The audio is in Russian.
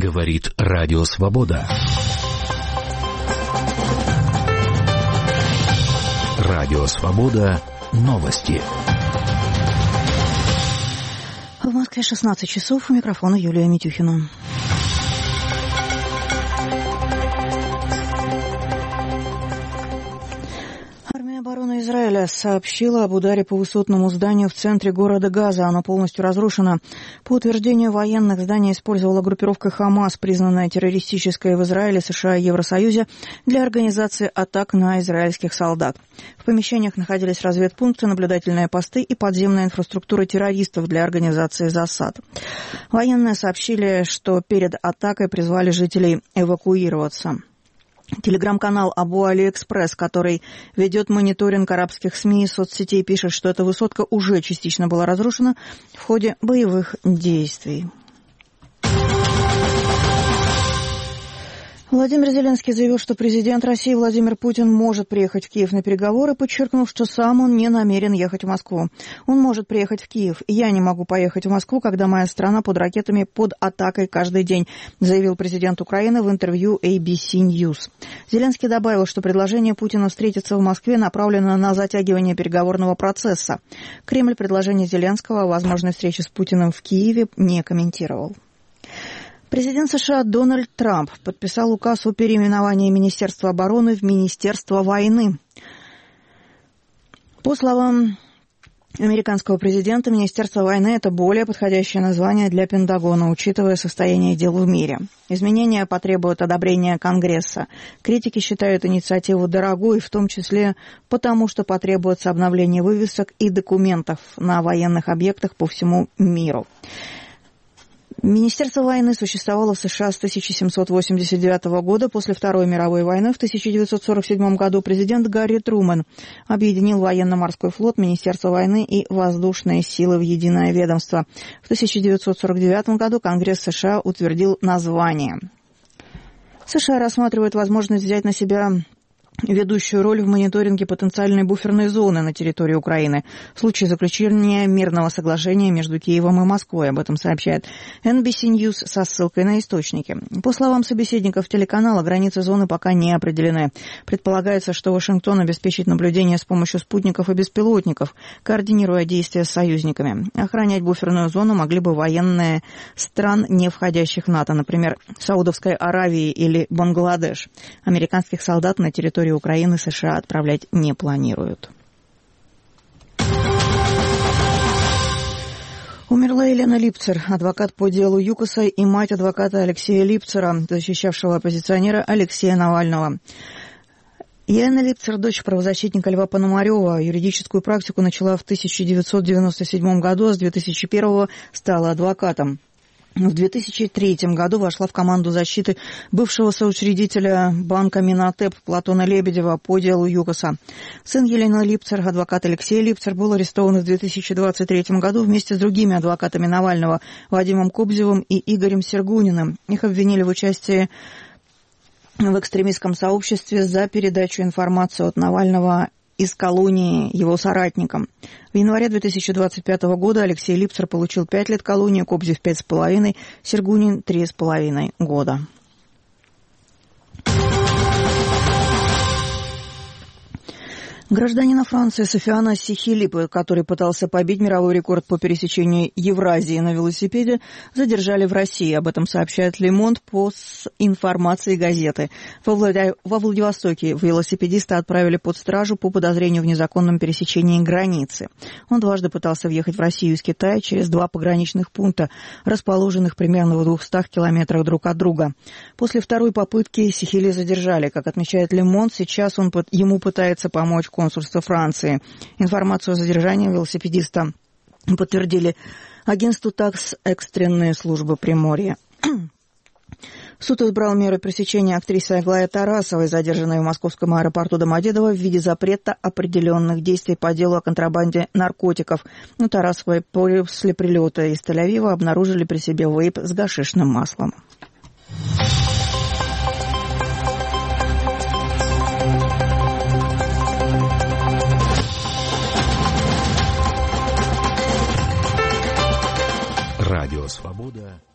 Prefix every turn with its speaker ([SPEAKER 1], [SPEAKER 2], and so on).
[SPEAKER 1] Говорит Радио Свобода. Радио Свобода. Новости.
[SPEAKER 2] В Москве 16 часов. У микрофона Юлия Митюхина. Оборона Израиля сообщила об ударе по высотному зданию в центре города Газа. Оно полностью разрушено. По утверждению военных, здание использовала группировка «Хамас», признанная террористической в Израиле, США и Евросоюзе, для организации атак на израильских солдат. В помещениях находились разведпункты, наблюдательные посты и подземная инфраструктура террористов для организации засад. Военные сообщили, что перед атакой призвали жителей эвакуироваться. Телеграм-канал Абу Али Экспресс, который ведет мониторинг арабских СМИ и соцсетей, пишет, что эта высотка уже частично была разрушена в ходе боевых действий. Владимир Зеленский заявил, что президент России Владимир Путин может приехать в Киев на переговоры, подчеркнув, что сам он не намерен ехать в Москву. Он может приехать в Киев. Я не могу поехать в Москву, когда моя страна под ракетами, под атакой каждый день, заявил президент Украины в интервью ABC News. Зеленский добавил, что предложение Путина встретиться в Москве направлено на затягивание переговорного процесса. Кремль предложение Зеленского о возможной встрече с Путиным в Киеве не комментировал. Президент США Дональд Трамп подписал указ о переименовании Министерства обороны в Министерство войны. По словам американского президента, Министерство войны – это более подходящее название для Пентагона, учитывая состояние дел в мире. Изменения потребуют одобрения Конгресса. Критики считают инициативу дорогой, в том числе потому, что потребуется обновление вывесок и документов на военных объектах по всему миру. Министерство войны существовало в США с 1789 года. После Второй мировой войны в 1947 году президент Гарри Трумэн объединил военно-морской флот, Министерство войны и воздушные силы в единое ведомство. В 1949 году Конгресс США утвердил название. США рассматривают возможность взять на себя ведущую роль в мониторинге потенциальной буферной зоны на территории Украины в случае заключения мирного соглашения между Киевом и Москвой. Об этом сообщает NBC News со ссылкой на источники. По словам собеседников телеканала, границы зоны пока не определены. Предполагается, что Вашингтон обеспечит наблюдение с помощью спутников и беспилотников, координируя действия с союзниками. Охранять буферную зону могли бы военные стран, не входящих в НАТО, например, Саудовской Аравии или Бангладеш. Американских солдат на территории Украины США отправлять не планируют. Умерла Елена Липцер, адвокат по делу ЮКОСа и мать адвоката Алексея Липцера, защищавшего оппозиционера Алексея Навального. Елена Липцер, дочь правозащитника Льва Пономарева, юридическую практику начала в 1997 году, а с 2001 стала адвокатом. В 2003 году вошла в команду защиты бывшего соучредителя банка Минотеп Платона Лебедева по делу ЮКОСа. Сын Елены Липцер, адвокат Алексей Липцер, был арестован в 2023 году вместе с другими адвокатами Навального Вадимом Кобзевым и Игорем Сергуниным. Их обвинили в участии в экстремистском сообществе за передачу информации от Навального из колонии его соратникам. В январе 2025 года Алексей Липцер получил 5 лет колонии, Кобзев 5,5, Сергунин 3,5 года. Гражданина Франции Софиана Сихилипа, который пытался побить мировой рекорд по пересечению Евразии на велосипеде, задержали в России. Об этом сообщает Le Monde по информации газеты. Во Владивостоке велосипедиста отправили под стражу по подозрению в незаконном пересечении границы. Он дважды пытался въехать в Россию из Китая через 2 пограничных пункта, расположенных примерно в 200 километрах друг от друга. После второй попытки Сихили задержали. Как отмечает Le Monde, сейчас ему пытается помочь консульство Франции. Информацию о задержании велосипедиста подтвердили агентству ТАСС экстренные службы Приморья. Суд избрал меры пресечения актрисы Аглае Тарасовой, задержанной в московском аэропорту Домодедово в виде запрета определенных действий по делу о контрабанде наркотиков. Но Тарасовой после прилета из Тель-Авива обнаружили при себе вейп с гашишным маслом.
[SPEAKER 1] Радио Свобода.